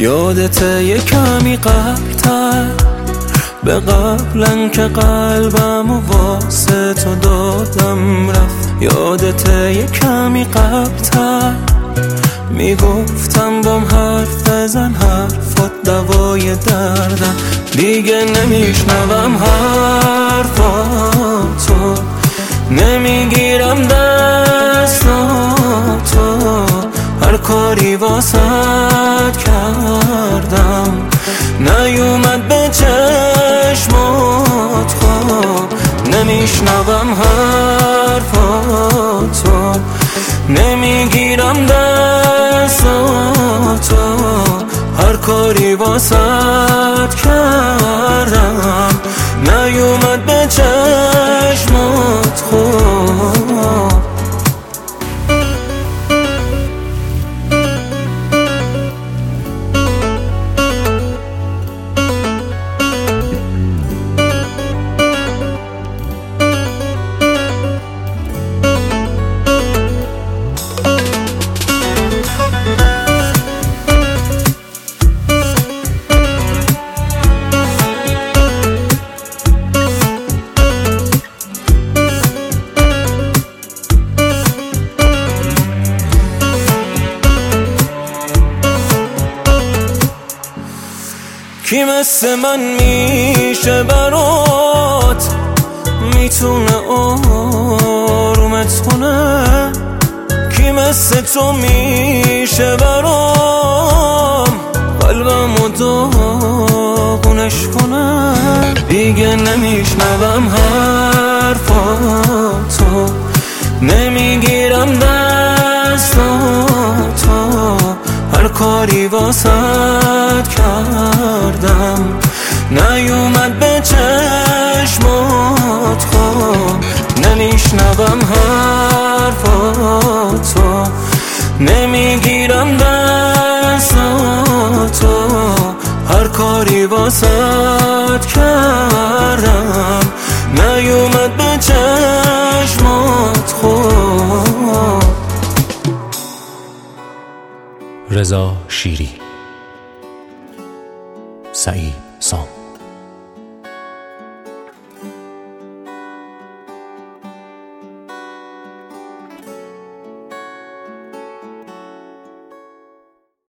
یادته یه کمی قبل‌تر، به قبلن که قلبم و واسه تو دادم رفت. یادته یه کمی قبل‌تر میگفتم بام حرف بزن، حرفات دوای دردم. دیگه نمیشنوم حرفاتو، نمیگیرم دستاتو، هر کاری واسد کردم نیومد به چشمات خواب. نمیشنوم حرفاتو، نمیگیرم دستاتو، هر کاری واسد کردم نیومد به چشمات خواب. کی مثل من میشه برات، میتونه آرومت کنه؟ کی مثل تو میشه برام قلبمو داغونش کنه؟ دیگه نمیشنوم حرفاتو، نمیگیرم دستاتو، هر کاری واسد کردم نیومد به چشمات خواب. نمیشنوم حرفاتو، نمیگیرم دستاتو، هر کاری واسد کردم نیومد به چشمات خواب. رضا شیری، سعید سام.